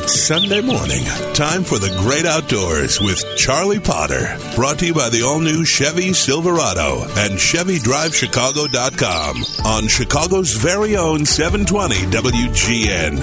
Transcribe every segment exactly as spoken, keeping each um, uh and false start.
It's Sunday morning. Time for the great outdoors with Charlie Potter. Brought to you by the all-new Chevy Silverado and Chevy Drive Chicago dot com on Chicago's very own seven twenty W G N.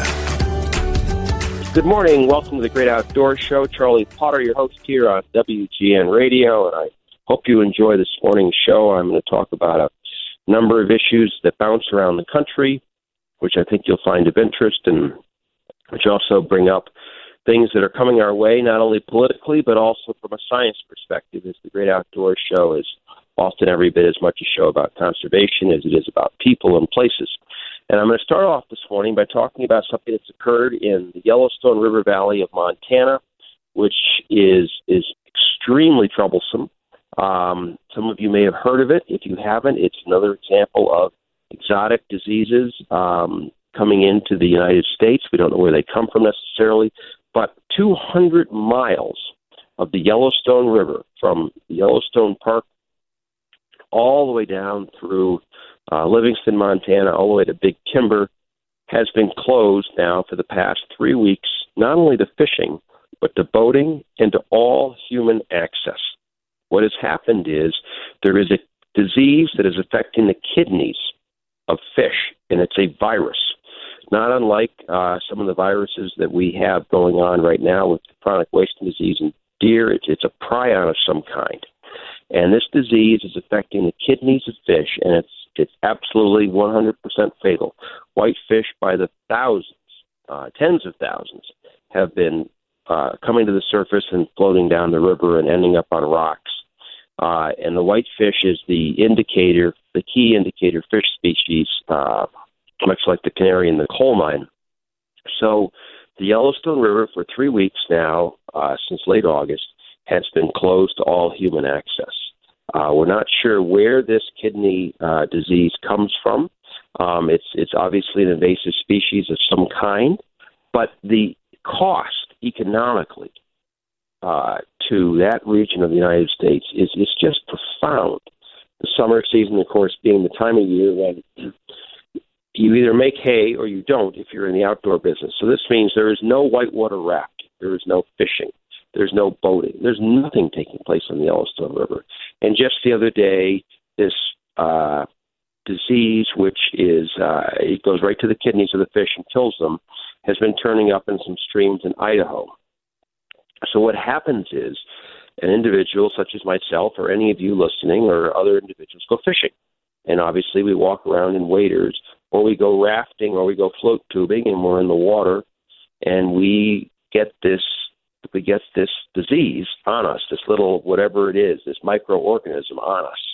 Good morning. Welcome to the Great Outdoors Show. Charlie Potter, your host here on W G N Radio, and I hope you enjoy this morning's show. I'm going to talk about a number of issues that bounce around the country, which I think you'll find of interest, and which also bring up things that are coming our way, not only politically, but also from a science perspective, as the Great Outdoors Show is often every bit as much a show about conservation as it is about people and places. And I'm going to start off this morning by talking about something that's occurred in the Yellowstone River Valley of Montana, which is is extremely troublesome. Um, some of you may have heard of it. If you haven't, it's another example of exotic diseases um, coming into the United States. We don't know where they come from necessarily, but two hundred miles of the Yellowstone River, from Yellowstone Park all the way down through uh, Livingston, Montana, all the way to Big Timber, has been closed now for the past three weeks, not only to fishing, but to boating and to all human access. What has happened is there is a disease that is affecting the kidneys of fish, and it's a virus. Not unlike uh, some of the viruses that we have going on right now with chronic wasting disease in deer. It's, it's a prion of some kind. And this disease is affecting the kidneys of fish, and it's it's absolutely one hundred percent fatal. Whitefish by the thousands, uh, tens of thousands, have been uh, coming to the surface and floating down the river and ending up on rocks. Uh, and the whitefish is the indicator, the key indicator fish species, uh, much like the canary in the coal mine. So the Yellowstone River for three weeks now, uh, since late August, has been closed to all human access. Uh, we're not sure where this kidney uh, disease comes from. Um, it's it's obviously an invasive species of some kind, but the cost economically uh, to that region of the United States is, is just profound. The summer season, of course, being the time of year when you either make hay or you don't if you're in the outdoor business. So this means there is no whitewater rafting. There is no fishing. There's no boating. There's nothing taking place on the Yellowstone River. And just the other day, this uh, disease, which is, uh, it goes right to the kidneys of the fish and kills them, has been turning up in some streams in Idaho. So what happens is an individual such as myself or any of you listening or other individuals go fishing. And obviously we walk around in waders, or we go rafting, or we go float tubing, and we're in the water, and we get this we get this disease on us, this little whatever it is, this microorganism on us.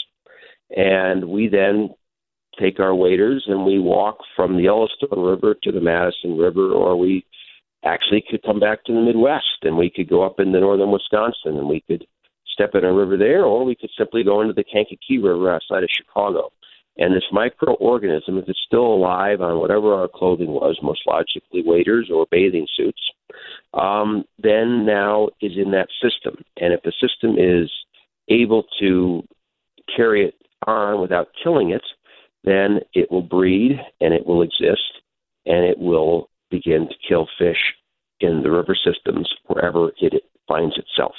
And we then take our waders and we walk from the Yellowstone River to the Madison River, or we actually could come back to the Midwest and we could go up into northern Wisconsin and we could step in a river there, or we could simply go into the Kankakee River outside of Chicago. And this microorganism, if it's still alive on whatever our clothing was, most logically waders or bathing suits, um, then now is in that system. And if the system is able to carry it on without killing it, then it will breed and it will exist and it will begin to kill fish in the river systems wherever it finds itself.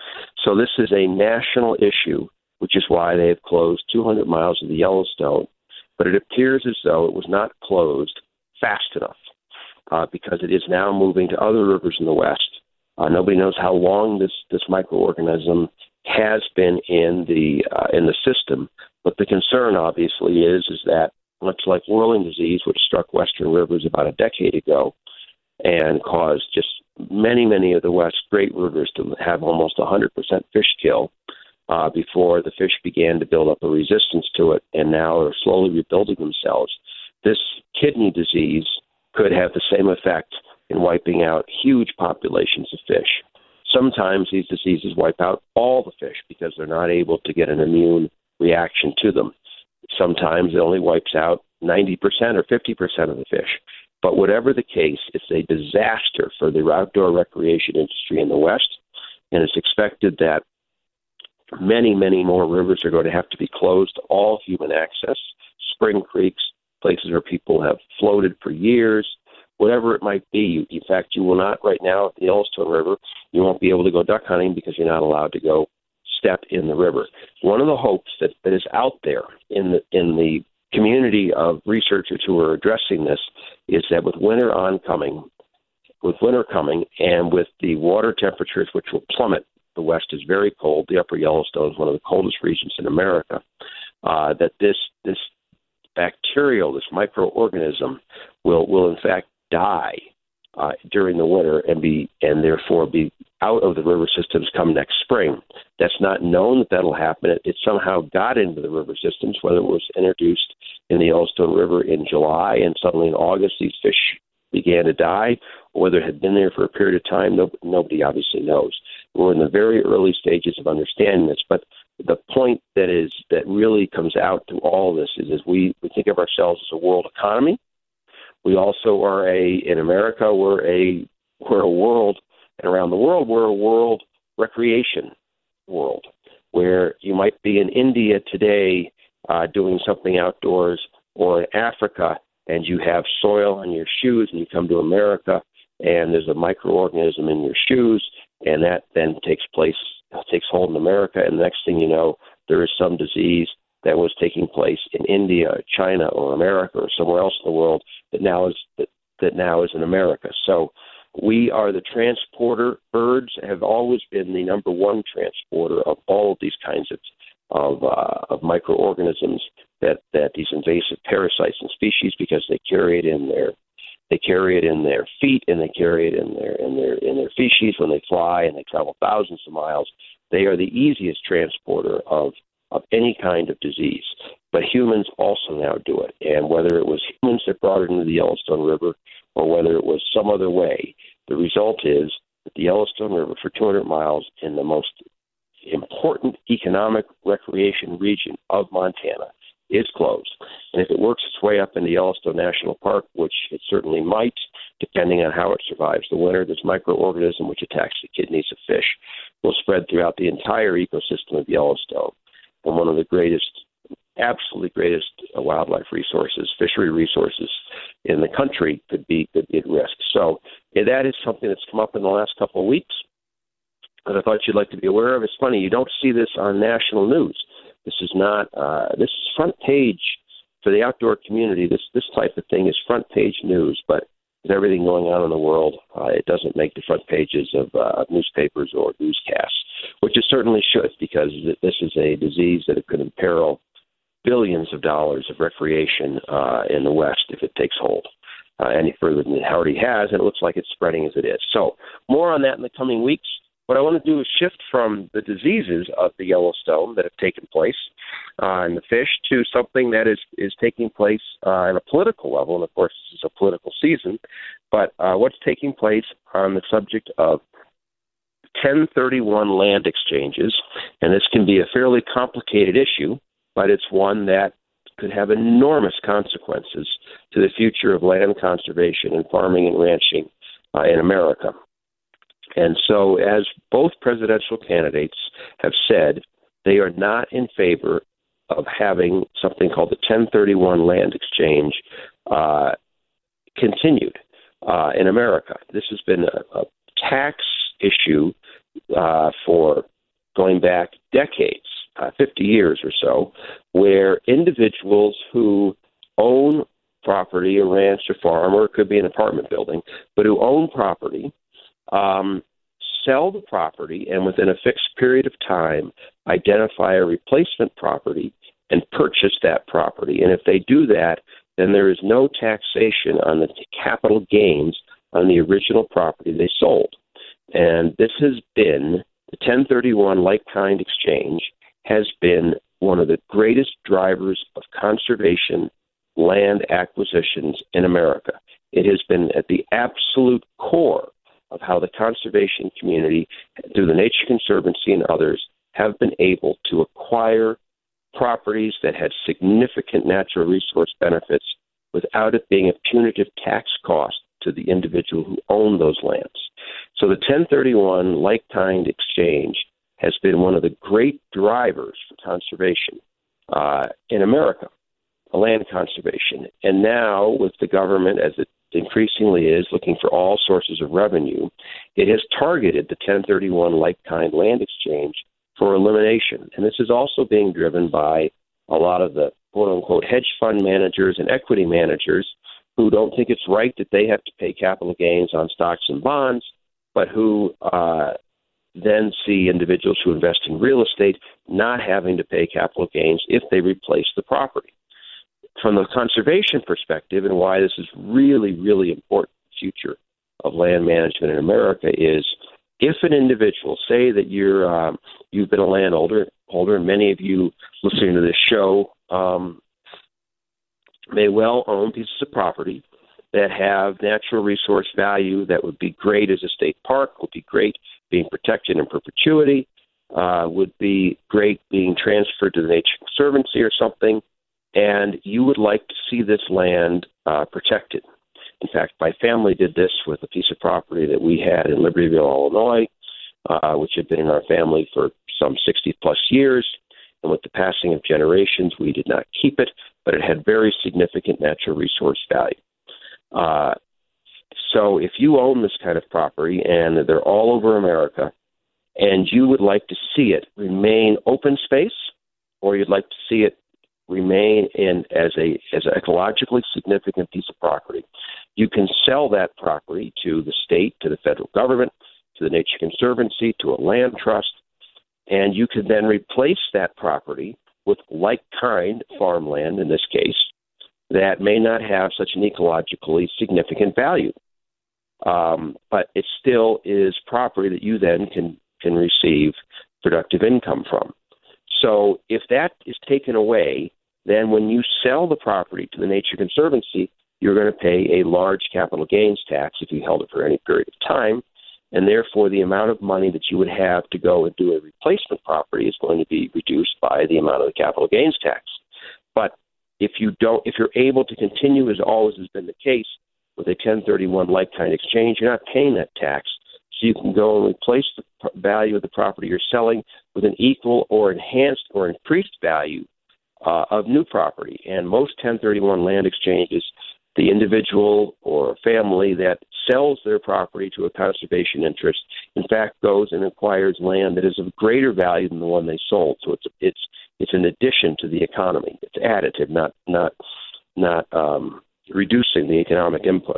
So this is a national issue, which is why they have closed two hundred miles of the Yellowstone. But it appears as though it was not closed fast enough uh, because it is now moving to other rivers in the West. Uh, nobody knows how long this, this microorganism has been in the uh, in the system. But the concern, obviously, is is that much like whirling disease, which struck western rivers about a decade ago and caused just many, many of the West's great rivers to have almost one hundred percent fish kill, Uh, before the fish began to build up a resistance to it and now are slowly rebuilding themselves. This kidney disease could have the same effect in wiping out huge populations of fish. Sometimes these diseases wipe out all the fish because they're not able to get an immune reaction to them. Sometimes it only wipes out ninety percent or fifty percent of the fish. But whatever the case, it's a disaster for the outdoor recreation industry in the West, and it's expected that many, many more rivers are going to have to be closed to all human access. Spring creeks, places where people have floated for years, whatever it might be. In fact, you will not right now at the Yellowstone River, you won't be able to go duck hunting because you're not allowed to go step in the river. One of the hopes that, that is out there in the in the community of researchers who are addressing this is that with winter oncoming, with winter coming, and with the water temperatures which will plummet, the West is very cold. The Upper Yellowstone is one of the coldest regions in America. Uh, that this this bacterial, this microorganism, will will in fact die uh, during the winter and be and therefore be out of the river systems come next spring. That's not known that that'll happen. It, it somehow got into the river systems, whether it was introduced in the Yellowstone River in July and suddenly in August these fish began to die, or whether it had been there for a period of time. No, nobody obviously knows. We're in the very early stages of understanding this, but the point that is that really comes out to all of this is, is we, we think of ourselves as a world economy. We also are a in America we're a we're a world, and around the world we're a world recreation world, where you might be in India today uh, doing something outdoors, or in Africa, and you have soil on your shoes, and you come to America, and there's a microorganism in your shoes, and that then takes place, takes hold in America, and the next thing you know, there is some disease that was taking place in India, or China, or America, or somewhere else in the world that now is that, that now is in America. So we are the transporter. Birds have always been the number one transporter of all of these kinds of of, uh, of microorganisms that, that these invasive parasites and species, because they carry it in their they carry it in their feet, and they carry it in their in their in their feces when they fly, and they travel thousands of miles. They are the easiest transporter of of any kind of disease. But humans also now do it, and whether it was humans that brought it into the Yellowstone River, or whether it was some other way, the result is that the Yellowstone River, for two hundred miles in the most important economic recreation region of Montana, is closed. And if it works its way up into Yellowstone National Park, which it certainly might, depending on how it survives the winter, this microorganism which attacks the kidneys of fish will spread throughout the entire ecosystem of Yellowstone. And one of the greatest, absolutely greatest wildlife resources, fishery resources in the country could be, could be at risk. So yeah, that is something that's come up in the last couple of weeks that I thought you'd like to be aware of. It's funny, you don't see this on national news. This is not, uh, this is front page for the outdoor community. This this type of thing is front page news, but with everything going on in the world, uh, it doesn't make the front pages of uh, newspapers or newscasts, which it certainly should, because this is a disease that could imperil billions of dollars of recreation uh, in the West if it takes hold uh, any further than it already has, and it looks like it's spreading as it is. So more on that in the coming weeks. What I want to do is shift from the diseases of the Yellowstone that have taken place uh, in the fish to something that is, is taking place uh, at a political level. And, of course, this is a political season. But uh, what's taking place on the subject of ten thirty-one land exchanges, and this can be a fairly complicated issue, but it's one that could have enormous consequences to the future of land conservation and farming and ranching uh, in America. And so, as both presidential candidates have said, they are not in favor of having something called the ten thirty-one land exchange uh, continued uh, in America. This has been a, a tax issue uh, for going back decades, uh, fifty years or so, where individuals who own property, a ranch, a farm, or it could be an apartment building, but who own property, Um, sell the property, and within a fixed period of time, identify a replacement property and purchase that property. And if they do that, then there is no taxation on the capital gains on the original property they sold. And this has been, the ten thirty-one like-kind exchange has been one of the greatest drivers of conservation land acquisitions in America. It has been at the absolute core of how the conservation community, through the Nature Conservancy and others, have been able to acquire properties that had significant natural resource benefits without it being a punitive tax cost to the individual who owned those lands. So the ten thirty-one like-kind exchange has been one of the great drivers for conservation uh, in America, land conservation. And now with the government, as it increasingly is looking for all sources of revenue, it has targeted the ten thirty-one like-kind land exchange for elimination. And this is also being driven by a lot of the quote-unquote hedge fund managers and equity managers who don't think it's right that they have to pay capital gains on stocks and bonds, but who uh, then see individuals who invest in real estate not having to pay capital gains if they replace the property. From the conservation perspective, and why this is really, really important in the future of land management in America, is if an individual, say that you're um, you've been a landholder, holder, and many of you listening to this show um, may well own pieces of property that have natural resource value that would be great as a state park, would be great being protected in perpetuity, uh, would be great being transferred to the Nature Conservancy or something, and you would like to see this land uh, protected. In fact, my family did this with a piece of property that we had in Libertyville, Illinois, uh, which had been in our family for some sixty-plus years. And with the passing of generations, we did not keep it, but it had very significant natural resource value. Uh, so if you own this kind of property, and they're all over America, and you would like to see it remain open space, or you'd like to see it remain in as a as an ecologically significant piece of property, you can sell that property to the state, to the federal government, to the Nature Conservancy, to a land trust, and you can then replace that property with like-kind farmland, in this case, that may not have such an ecologically significant value. Um, but it still is property that you then can, can receive productive income from. So if that is taken away, then when you sell the property to the Nature Conservancy, you're going to pay a large capital gains tax if you held it for any period of time, and therefore the amount of money that you would have to go and do a replacement property is going to be reduced by the amount of the capital gains tax. But if you don't, if you're able to continue, as always has been the case, with a ten thirty-one like-kind exchange, you're not paying that tax. So you can go and replace the value of the property you're selling with an equal or enhanced or increased value uh, of new property. And most ten thirty-one land exchanges, the individual or family that sells their property to a conservation interest, in fact, goes and acquires land that is of greater value than the one they sold. So it's it's it's an addition to the economy. It's additive, not not not um, reducing the economic input.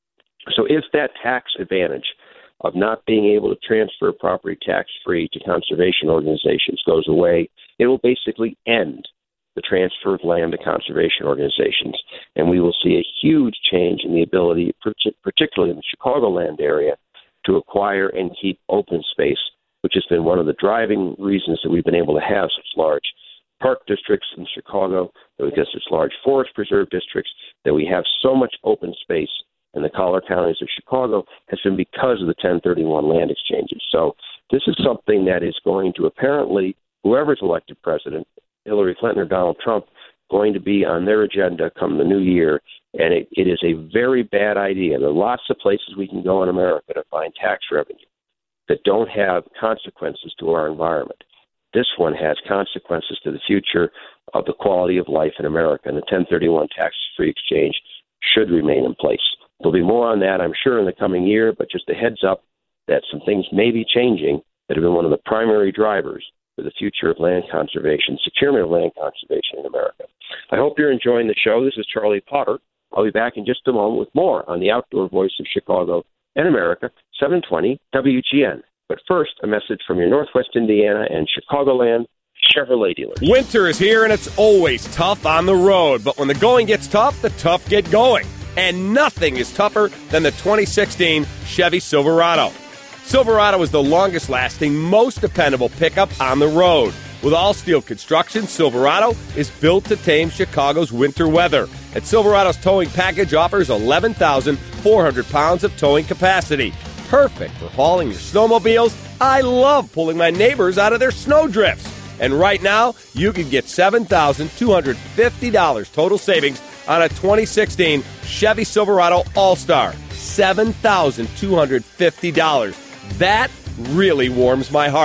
So if that tax advantage of not being able to transfer property tax-free to conservation organizations goes away, it will basically end the transfer of land to conservation organizations, and we will see a huge change in the ability, particularly in the Chicagoland area, to acquire and keep open space, which has been one of the driving reasons that we've been able to have such large park districts in Chicago, that we get such large forest preserve districts, that we have so much open space in the collar counties of Chicago, has been because of the ten thirty-one land exchanges. So this is something that is going to apparently, whoever's elected president, Hillary Clinton or Donald Trump, going to be on their agenda come the new year, and it, it is a very bad idea. There are lots of places we can go in America to find tax revenue that don't have consequences to our environment. This one has consequences to the future of the quality of life in America, and the ten thirty-one tax-free exchange should remain in place. There'll be more on that, I'm sure, in the coming year, but just a heads up that some things may be changing that have been one of the primary drivers for the future of land conservation, securement of land conservation in America. I hope you're enjoying the show. This is Charlie Potter. I'll be back in just a moment with more on the Outdoor Voice of Chicago and America, seven twenty W G N. But first, a message from your Northwest Indiana and Chicagoland Chevrolet dealers. Winter is here, and it's always tough on the road. But when the going gets tough, the tough get going. And nothing is tougher than the twenty sixteen Chevy Silverado. Silverado is the longest-lasting, most dependable pickup on the road. With all-steel construction, Silverado is built to tame Chicago's winter weather. And Silverado's towing package offers eleven thousand four hundred pounds of towing capacity. Perfect for hauling your snowmobiles. I love pulling my neighbors out of their snowdrifts. And right now, you can get seven thousand two hundred fifty dollars total savings on a twenty sixteen Chevy Silverado All-Star. seven thousand two hundred fifty dollars. That really warms my heart.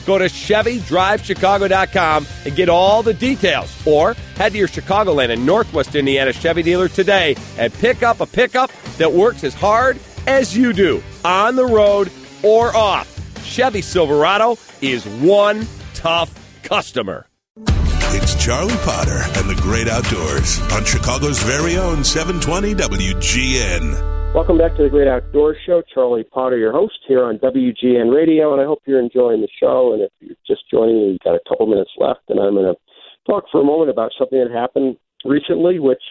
Go to Chevy Drive Chicago dot com and get all the details. Or head to your Chicagoland and Northwest Indiana Chevy dealer today and pick up a pickup that works as hard as you do, on the road or off. Chevy Silverado is one tough customer. It's Charlie Potter and the Great Outdoors on Chicago's very own seven twenty W G N. Welcome back to the Great Outdoors Show. Charlie Potter, your host here on W G N Radio, and I hope you're enjoying the show. And if you're just joining me, you've got a couple minutes left, and I'm going to talk for a moment about something that happened recently, which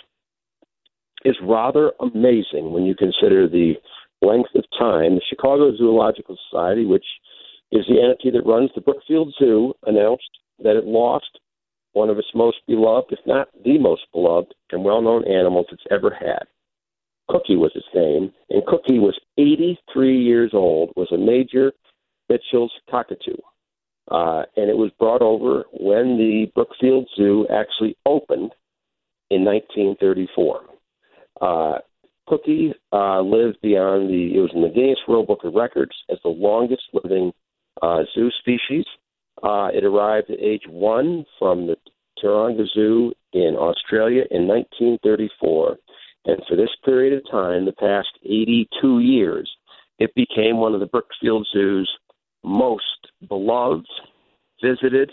is rather amazing when you consider the length of time. The Chicago Zoological Society, which is the entity that runs the Brookfield Zoo, announced that it lost one of its most beloved, if not the most beloved and well-known animals it's ever had. Cookie was his name, and Cookie was eighty-three years old, was a major Mitchell's cockatoo. Uh, and it was brought over when the Brookfield Zoo actually opened in nineteen thirty-four. Uh, Cookie uh, lived beyond the, it was in the Guinness World Book of Records as the longest living uh, zoo species. Uh, it arrived at age one from the Taronga Zoo in Australia in nineteen thirty-four. And for this period of time, the past eighty-two years, it became one of the Brookfield Zoo's most beloved, visited,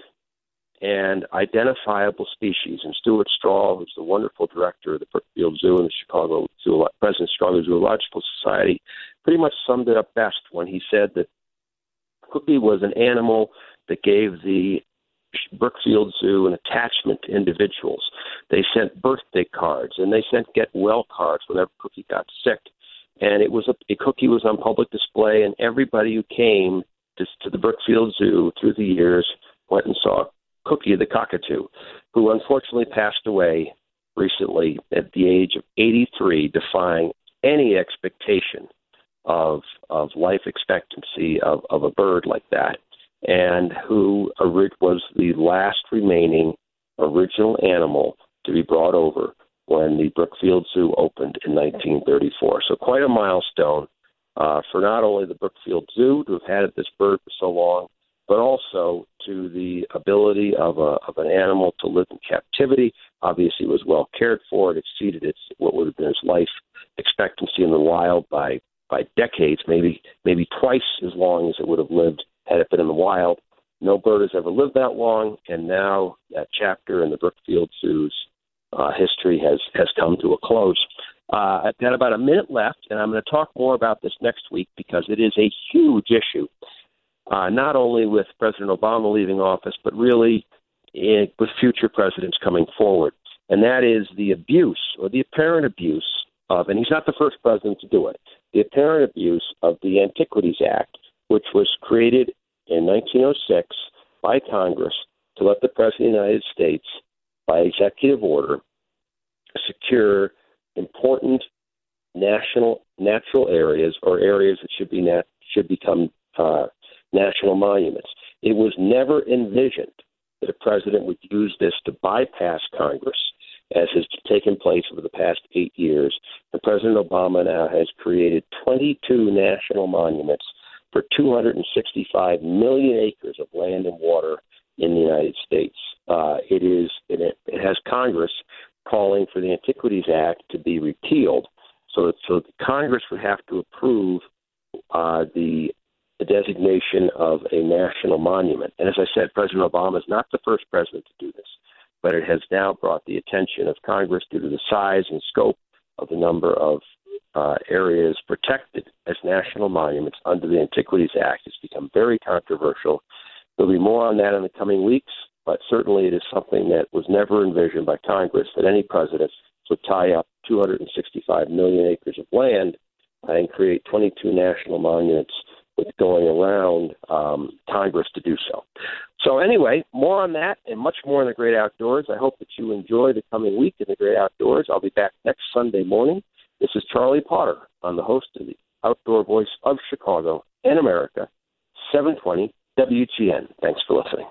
and identifiable species. And Stuart Strahl, who's the wonderful director of the Brookfield Zoo and the Chicago Zoo, President of Chicago Zoological Society, pretty much summed it up best when he said that Cookie was an animal that gave the Brookfield Zoo an attachment to individuals. They sent birthday cards and they sent get well cards whenever Cookie got sick. And it was a, a Cookie was on public display, and everybody who came to, to the Brookfield Zoo through the years went and saw Cookie the cockatoo, who unfortunately passed away recently at the age of eighty-three, defying any expectation of of life expectancy of, of a bird like that, and who was the last remaining original animal to be brought over when the Brookfield Zoo opened in nineteen thirty-four. So quite a milestone uh, for not only the Brookfield Zoo to have had this bird for so long, but also to the ability of a of an animal to live in captivity. Obviously, it was well cared for. It exceeded its what would have been its life expectancy in the wild by by decades, maybe maybe twice as long as it would have lived had it been in the wild. No bird has ever lived that long, and now that chapter in the Brookfield Zoo's uh, history has, has come to a close. Uh, I've got about a minute left, and I'm going to talk more about this next week because it is a huge issue, uh, not only with President Obama leaving office, but really in, with future presidents coming forward. And that is the abuse, or the apparent abuse of, and he's not the first president to do it, the apparent abuse of the Antiquities Act, which was created in nineteen oh six by Congress to let the President of the United States, by executive order, secure important national natural areas or areas that should be nat- should become uh, national monuments. It was never envisioned that a president would use this to bypass Congress, as has taken place over the past eight years. And President Obama now has created twenty-two national monuments for two hundred sixty-five million acres of land and water in the United States. Uh, it is it, it has Congress calling for the Antiquities Act to be repealed, so that, so that Congress would have to approve uh, the, the designation of a national monument. And as I said, President Obama is not the first president to do this, but it has now brought the attention of Congress due to the size and scope of the number of uh, areas protected as national monuments under the Antiquities Act. It's become very controversial. There'll be more on that in the coming weeks, but certainly it is something that was never envisioned by Congress, that any president would tie up two hundred sixty-five million acres of land and create twenty-two national monuments with going around um, Congress to do so. So anyway, more on that and much more in the Great Outdoors. I hope that you enjoy the coming week in the Great Outdoors. I'll be back next Sunday morning. This is Charlie Potter. I'm the host of the Outdoor Voice of Chicago and America, seven twenty W G N. Thanks for listening.